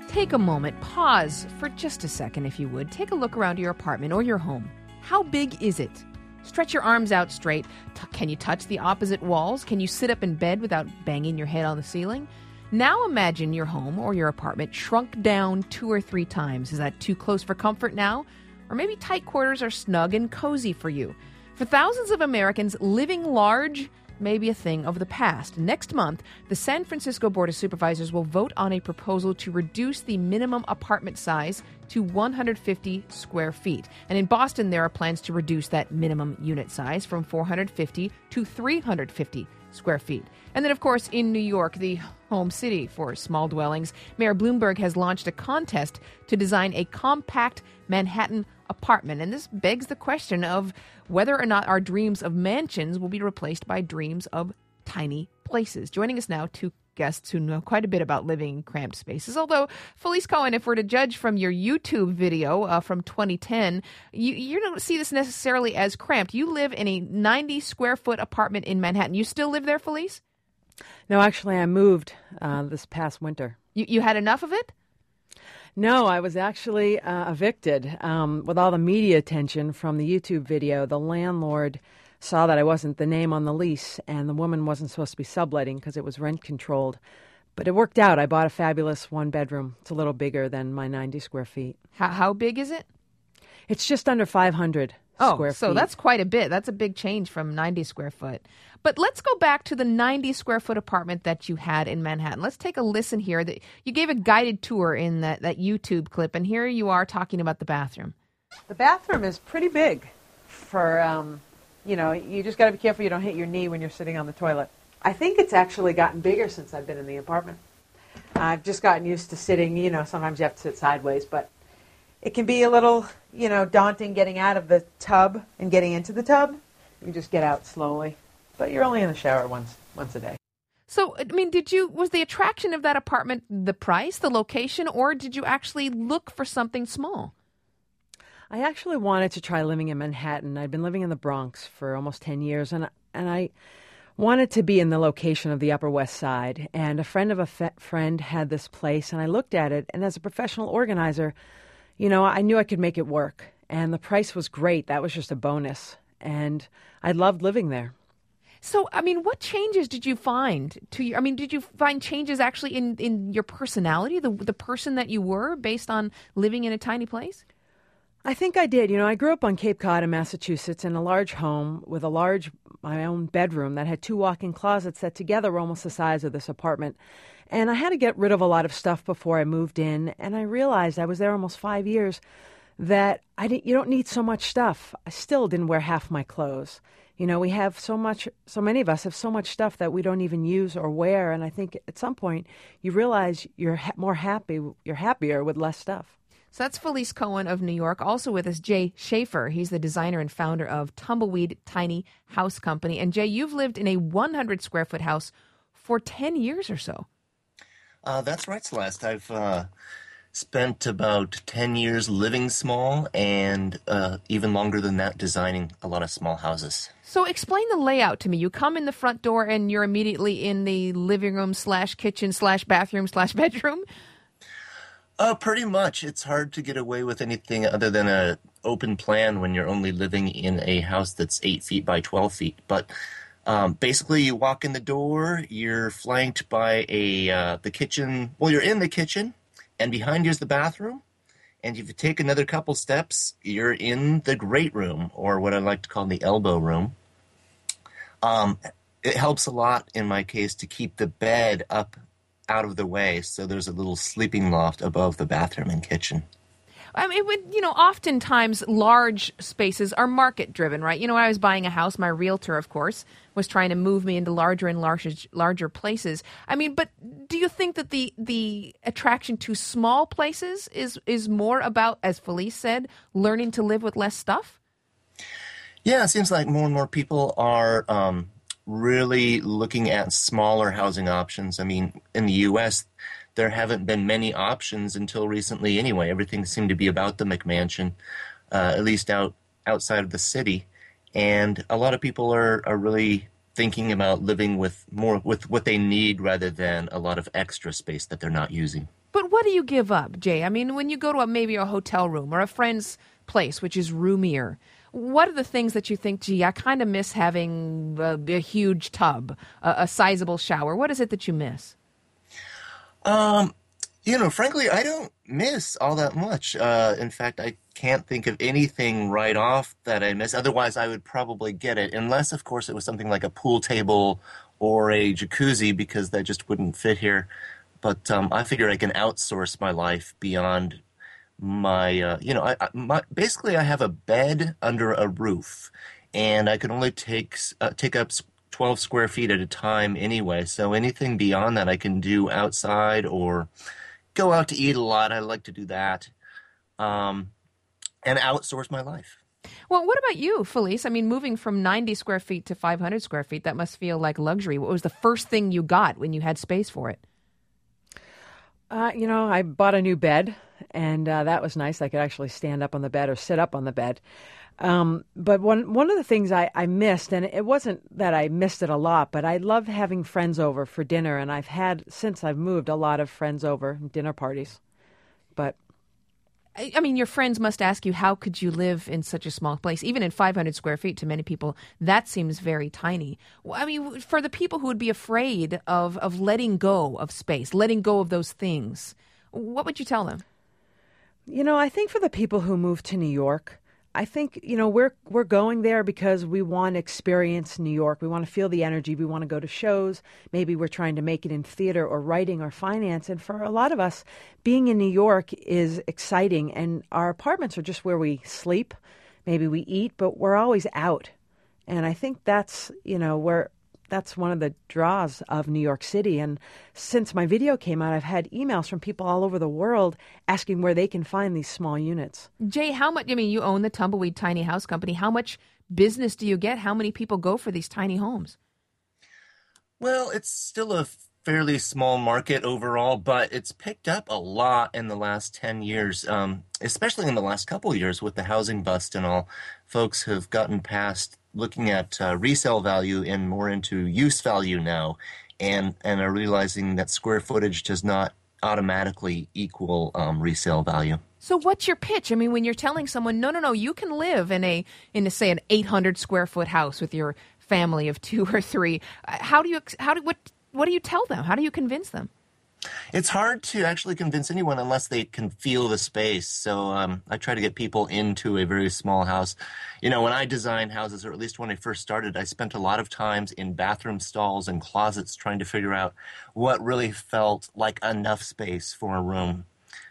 Take a moment, pause for just a second if you would. Take a look around your apartment or your home. How big is it? Stretch your arms out straight. Can you touch the opposite walls? Can you sit up in bed without banging your head on the ceiling? Now imagine your home or your apartment shrunk down 2 or 3 times. Is that too close for comfort now? Or maybe tight quarters are snug and cozy for you. For thousands of Americans, living large may be a thing of the past. Next month, the San Francisco Board of Supervisors will vote on a proposal to reduce the minimum apartment size to 150 square feet. And in Boston, there are plans to reduce that minimum unit size from 450 to 350 square feet. And then, of course, in New York, the home city for small dwellings, Mayor Bloomberg has launched a contest to design a compact Manhattan apartment. And this begs the question of whether or not our dreams of mansions will be replaced by dreams of tiny places. Joining us now, 2 guests who know quite a bit about living in cramped spaces. Although, Felice Cohen, if we're to judge from your YouTube video from 2010, you don't see this necessarily as cramped. You live in a 90-square-foot apartment in Manhattan. You still live there, Felice? No, actually, I moved this past winter. You had enough of it? No, I was actually evicted. With all the media attention from the YouTube video, the landlord saw that I wasn't the name on the lease, and the woman wasn't supposed to be subletting because it was rent-controlled. But it worked out. I bought a fabulous one-bedroom. It's a little bigger than my 90 square feet. How big is it? It's just under 500 square feet. So that's quite a bit. That's a big change from 90 square foot. But let's go back to the 90-square-foot apartment that you had in Manhattan. Let's take a listen here. You gave a guided tour in that YouTube clip, and here you are talking about the bathroom. The bathroom is pretty big for, you just got to be careful you don't hit your knee when you're sitting on the toilet. I think it's actually gotten bigger since I've been in the apartment. I've just gotten used to sitting, sometimes you have to sit sideways, but it can be a little, daunting getting out of the tub and getting into the tub. You just get out slowly. But you're only in the shower once a day. So, was the attraction of that apartment the price, the location, or did you actually look for something small? I actually wanted to try living in Manhattan. I'd been living in the Bronx for almost 10 years, and I wanted to be in the location of the Upper West Side. And a friend of a friend had this place, and I looked at it, and as a professional organizer, I knew I could make it work. And the price was great. That was just a bonus. And I loved living there. So, what changes did you find did you find changes actually in your personality, the person that you were based on living in a tiny place? I think I did. I grew up on Cape Cod in Massachusetts in a large home with my own bedroom that had 2 walk-in closets that together were almost the size of this apartment. And I had to get rid of a lot of stuff before I moved in. And I realized I was there almost 5 years that you don't need so much stuff. I still didn't wear half my clothes. We have so many of us have so much stuff that we don't even use or wear. And I think at some point you realize you're happier with less stuff. So that's Felice Cohen of New York. Also with us, Jay Schaefer. He's the designer and founder of Tumbleweed Tiny House Company. And Jay, you've lived in a 100-square-foot house for 10 years or so. That's right, Celeste. I've spent about 10 years living small and even longer than that designing a lot of small houses. So explain the layout to me. You come in the front door and you're immediately in the living room / kitchen / bathroom / bedroom? Pretty much. It's hard to get away with anything other than an open plan when you're only living in a house that's 8 feet by 12 feet. But basically, you walk in the door, you're flanked by the kitchen. Well, you're in the kitchen. And behind you is the bathroom. And if you take another couple steps, you're in the great room, or what I like to call the elbow room. It helps a lot, in my case, to keep the bed up out of the way. So there's a little sleeping loft above the bathroom and kitchen. Oftentimes large spaces are market driven, right? When I was buying a house, my realtor, of course, was trying to move me into larger and larger places. But do you think that the attraction to small places is more about, as Felice said, learning to live with less stuff? Yeah, it seems like more and more people are really looking at smaller housing options. In the U.S., there haven't been many options until recently anyway. Everything seemed to be about the McMansion, at least outside of the city. And a lot of people are really thinking about living with what they need rather than a lot of extra space that they're not using. But what do you give up, Jay? I mean, when you go to maybe a hotel room or a friend's place, which is roomier, what are the things that you think, gee, I kind of miss having a huge tub, a sizable shower? What is it that you miss? Frankly, I don't miss all that much. In fact, I can't think of anything right off that I miss. Otherwise, I would probably get it, unless, of course, it was something like a pool table or a jacuzzi, because that just wouldn't fit here. But I figure I can outsource my life beyond my, basically I have a bed under a roof, and I can only take up 12 square feet at a time anyway. So anything beyond that I can do outside or go out to eat a lot. I like to do that, and outsource my life. Well, what about you, Felice? I mean, moving from 90 square feet to 500 square feet, that must feel like luxury. What was the first thing you got when you had space for it? I bought a new bed, and that was nice. I could actually stand up on the bed or sit up on the bed. But one of the things I missed, and it wasn't that I missed it a lot, but I loved having friends over for dinner, and I've had, since I've moved, a lot of friends over, dinner parties. But I mean, your friends must ask you, how could you live in such a small place? Even in 500 square feet, to many people, that seems very tiny. I mean, for the people who would be afraid of letting go of space, letting go of those things, what would you tell them? I think for the people who move to New York, I think, we're going there because we want to experience New York. We want to feel the energy. We want to go to shows. Maybe we're trying to make it in theater or writing or finance. And for a lot of us, being in New York is exciting. And our apartments are just where we sleep. Maybe we eat, but we're always out. And I think that's, that's one of the draws of New York City. And since my video came out, I've had emails from people all over the world asking where they can find these small units. Jay, how much, you own the Tumbleweed Tiny House Company. How much business do you get? How many people go for these tiny homes? Well, it's still a fairly small market overall, but it's picked up a lot in the last 10 years, especially in the last couple of years with the housing bust and all. Folks have gotten past looking at resale value and more into use value now, and are realizing that square footage does not automatically equal resale value. So what's your pitch? I mean, when you're telling someone, no, you can live in say an 800 square foot house with your family of 2 or 3. What do you tell them? How do you convince them? It's hard to actually convince anyone unless they can feel the space. So I try to get people into a very small house. When I design houses, or at least when I first started, I spent a lot of times in bathroom stalls and closets trying to figure out what really felt like enough space for a room.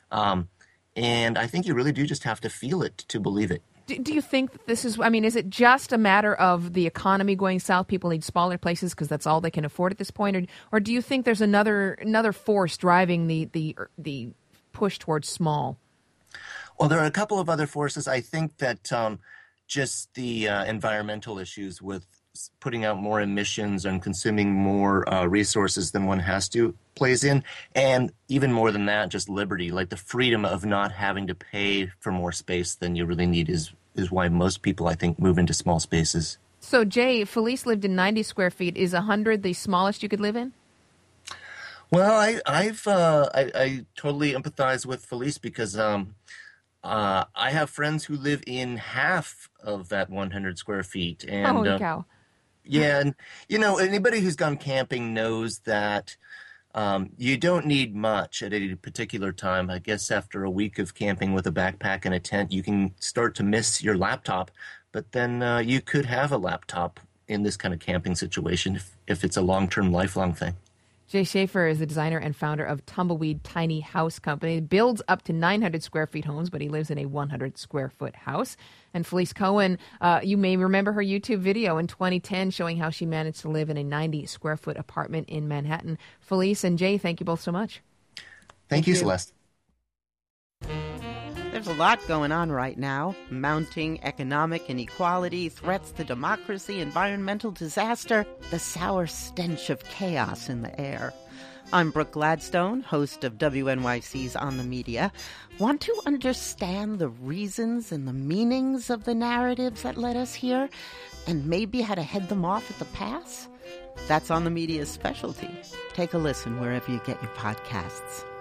And I think you really do just have to feel it to believe it. Do you think that this is it just a matter of the economy going south? People need smaller places because that's all they can afford at this point? Or do you think there's another force driving the push towards small? Well, there are a couple of other forces. I think that just the environmental issues with putting out more emissions and consuming more resources than one has to plays in. And even more than that, just liberty, like the freedom of not having to pay for more space than you really need is why most people, I think, move into small spaces. So, Jay, Felice lived in 90 square feet. Is 100 the smallest you could live in? Well, I totally empathize with Felice because I have friends who live in half of that 100 square feet. And, holy cow. Yeah, and anybody who's gone camping knows that you don't need much at any particular time. I guess after a week of camping with a backpack and a tent, you can start to miss your laptop. But then you could have a laptop in this kind of camping situation if it's a long-term, lifelong thing. Jay Schaefer is the designer and founder of Tumbleweed Tiny House Company. He builds up to 900 square feet homes, but he lives in a 100 square foot house. And Felice Cohen, you may remember her YouTube video in 2010 showing how she managed to live in a 90 square foot apartment in Manhattan. Felice and Jay, thank you both so much. Thank you, Celeste. There's a lot going on right now. Mounting economic inequality, threats to democracy, environmental disaster, the sour stench of chaos in the air. I'm Brooke Gladstone, host of WNYC's On the Media. Want to understand the reasons and the meanings of the narratives that led us here, and maybe how to head them off at the pass? That's On the Media's specialty. Take a listen wherever you get your podcasts.